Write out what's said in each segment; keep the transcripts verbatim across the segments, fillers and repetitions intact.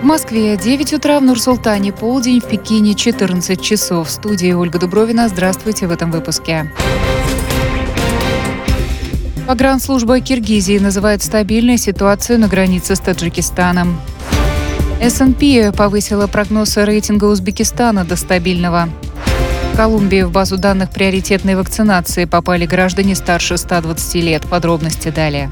В Москве девять утра, в Нур-Султане полдень, в Пекине четырнадцать часов. В студии Ольга Дубровина. Здравствуйте в этом выпуске. Погранслужба Киргизии называет стабильной ситуацию на границе с Таджикистаном. эс энд пи повысила прогноз рейтинга Узбекистана до стабильного. В Колумбии в базу данных приоритетной вакцинации попали граждане старше ста двадцати лет. Подробности далее.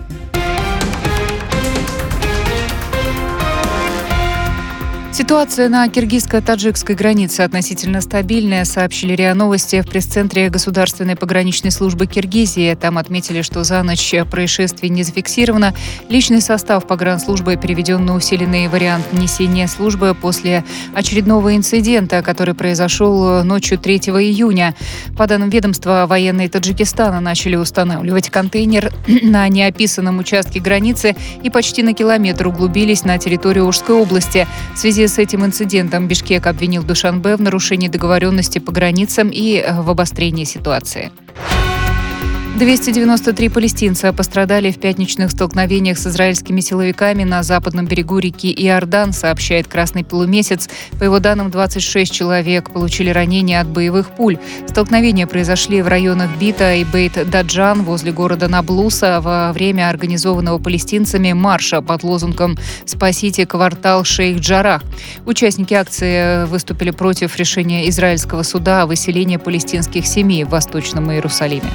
Ситуация на киргизско-таджикской границе относительно стабильная, сообщили РИА Новости в пресс-центре Государственной пограничной службы Киргизии. Там отметили, что за ночь происшествий не зафиксировано. Личный состав погранслужбы переведен на усиленный вариант несения службы после очередного инцидента, который произошел ночью третьего июня. По данным ведомства, военные Таджикистана начали устанавливать контейнер на неописанном участке границы и почти на километр углубились на территорию Ошской области. В связи с этим инцидентом Бишкек обвинил Душанбе в нарушении договоренности по границам и в обострении ситуации. двести девяносто три палестинца пострадали в пятничных столкновениях с израильскими силовиками на западном берегу реки Иордан, сообщает «Красный полумесяц». По его данным, двадцать шесть человек получили ранения от боевых пуль. Столкновения произошли в районах Бита и Бейт-Даджан возле города Наблуса во время организованного палестинцами марша под лозунгом «Спасите квартал Шейх-Джарах». Участники акции выступили против решения израильского суда о выселении палестинских семей в Восточном Иерусалиме.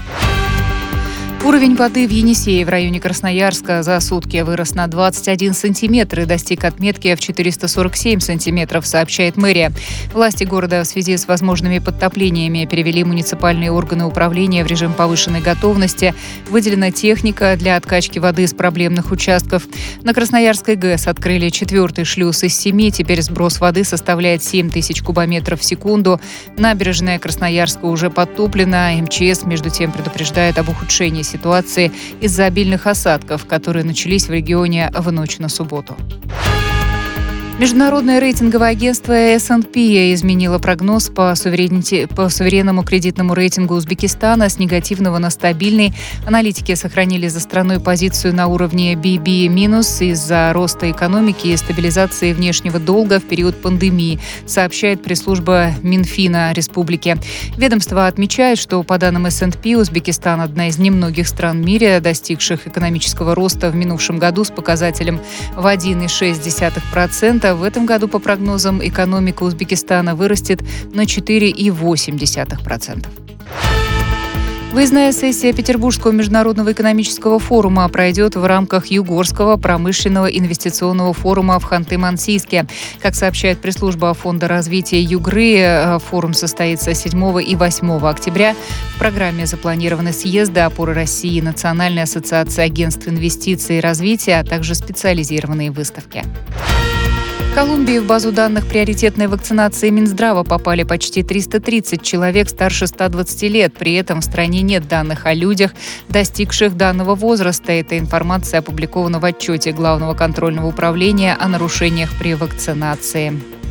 Уровень воды в Енисее в районе Красноярска за сутки вырос на двадцать один сантиметр и достиг отметки в четыреста сорок семь сантиметров, сообщает мэрия. Власти города в связи с возможными подтоплениями перевели муниципальные органы управления в режим повышенной готовности. Выделена техника для откачки воды из проблемных участков. На Красноярской ГЭС открыли четвертый шлюз из семи. Теперь сброс воды составляет семь тысяч кубометров в секунду. Набережная Красноярска уже подтоплена. эм че эс, между тем, предупреждает об ухудшении ситуации из-за обильных осадков, которые начались в регионе в ночь на субботу. Международное рейтинговое агентство эс энд пи изменило прогноз по, по суверенному кредитному рейтингу Узбекистана с негативного на стабильный. Аналитики сохранили за страной позицию на уровне би би- из-за роста экономики и стабилизации внешнего долга в период пандемии, сообщает пресс-служба Минфина республики. Ведомство отмечает, что по данным эс энд пи Узбекистан – одна из немногих стран в мире, достигших экономического роста в минувшем году с показателем в один целых шесть десятых процента. В этом году, по прогнозам, экономика Узбекистана вырастет на четыре целых восемь десятых процента. Выездная сессия Петербургского международного экономического форума пройдет в рамках Югорского промышленного инвестиционного форума в Ханты-Мансийске. Как сообщает пресс-служба Фонда развития Югры, форум состоится седьмого и восьмого октября. В программе запланированы съезды «Опоры России», Национальной ассоциации агентств инвестиций и развития, а также специализированные выставки. В Колумбии в базу данных приоритетной вакцинации Минздрава попали почти триста тридцать человек старше ста двадцати лет. При этом в стране нет данных о людях, достигших данного возраста. Эта информация опубликована в отчете Главного контрольного управления о нарушениях при вакцинации.